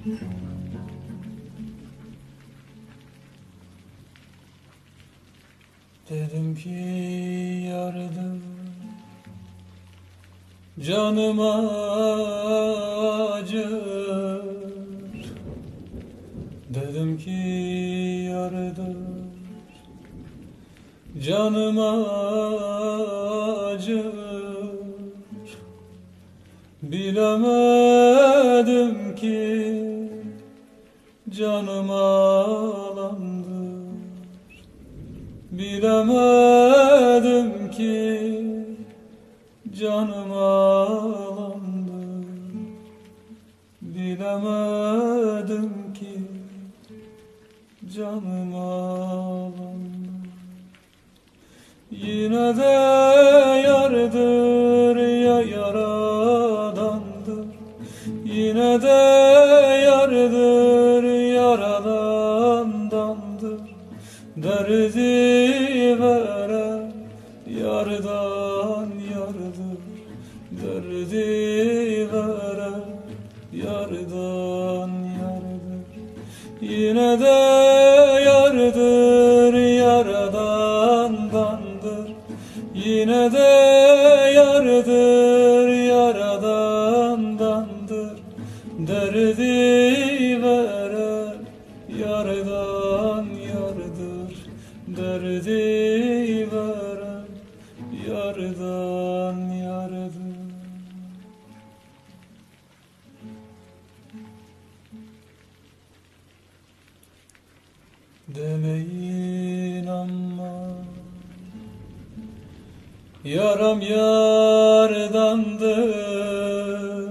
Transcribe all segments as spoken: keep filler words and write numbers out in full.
Dedim ki yardım canım acır. Dedim ki yardım canım acır. Bilemedim ki canım alandır. Bilemedim ki canım alandır. Bilemedim ki canım alandır. Yine de yardır ya yaradandır. Yine de yardır yaradandandır. Derdi veren yardan yardır. Derdi veren yardan yardır. Yine de yardır yaradandandır. Yine de yardır yaradandandır. Derdi veren yardan yardır. Derdi veren yardan yardır. Demeyin ama yaram yardandır.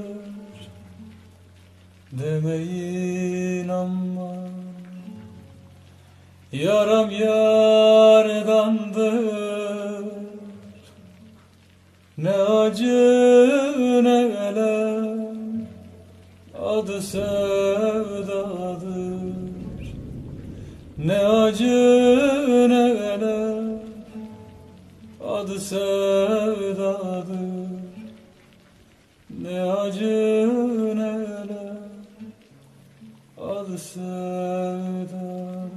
Demeyin ama yaram yardandır. Ne acı ne elem adı sevdadır. Ne acı ne elem adı sevdadır. Ne acı ne elem adı sevdadır.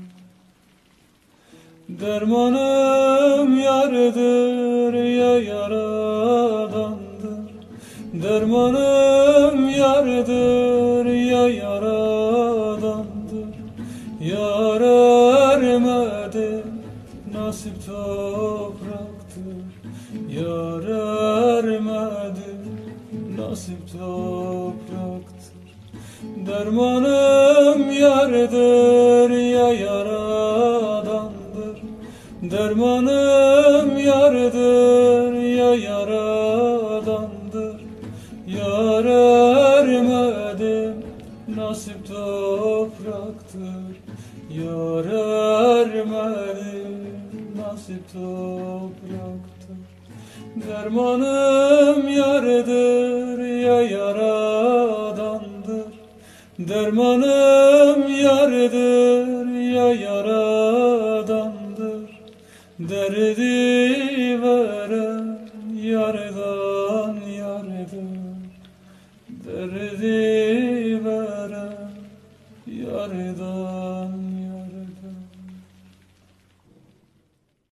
Dermanım yardır ya yaradandır. Dermanım yardır ya yaradandır. Yar ermedi nasip topraktır. Yar ermedi nasip topraktır. Dermanım yardır ya yaradandır. Dermanım yardır ya yaradandır. Yar ermedi nasip topraktır. Yar ermedi nasip topraktır. Dermanım yardır ya yaradandır. Dermanım yardır ya yaradandır. Derdi veren